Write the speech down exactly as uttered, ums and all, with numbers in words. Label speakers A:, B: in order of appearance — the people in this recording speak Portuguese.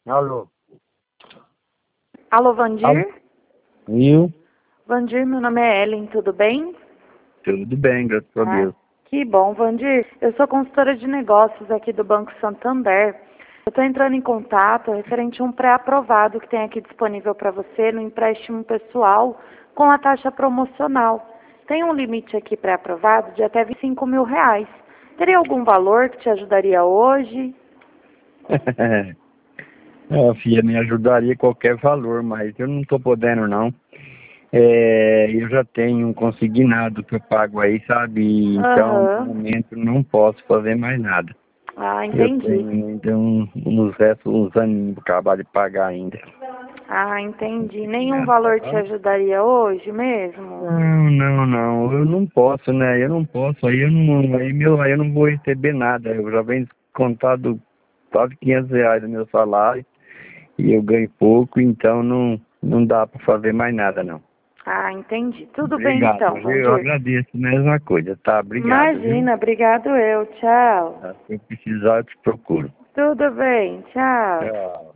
A: Alô?
B: Alô, Vandir?
A: Alô? Viu?
B: Vandir, meu nome é Ellen, tudo bem?
A: Tudo bem, graças a
B: Ah,
A: Deus.
B: que bom, Vandir. Eu sou consultora de negócios aqui do Banco Santander. Eu estou entrando em contato referente a um pré-aprovado que tem aqui disponível para você no empréstimo pessoal com a taxa promocional. Tem um limite aqui pré-aprovado de até vinte e cinco mil reais. Teria algum valor que te ajudaria hoje?
A: A filha me ajudaria qualquer valor, mas eu não estou podendo não. É, eu já tenho um consignado que eu pago aí, sabe? Então, no
B: Aham.
A: momento, não posso fazer mais nada.
B: Ah,
A: Eu
B: entendi.
A: tenho ainda um, uns restos, uns aninhos para acabar de pagar ainda.
B: Ah, entendi. Nenhum
A: Consignado, tá
B: valor te
A: bom?
B: ajudaria hoje mesmo?
A: Não, não, não. Eu não posso, né? Eu não posso. Aí eu não, aí meu, aí eu não vou receber nada. Eu já venho descontado quase quinhentos reais do meu salário e eu ganho pouco, então não, não dá para fazer mais nada, não.
B: Ah, entendi. Tudo bem
A: Obrigado,
B: então,
A: viu? Eu
B: Vandir.
A: agradeço a mesma coisa, tá? Obrigado, viu?
B: Imagina, obrigado eu. Tchau.
A: Se eu precisar, eu te procuro.
B: Tudo bem, tchau.
A: Tchau.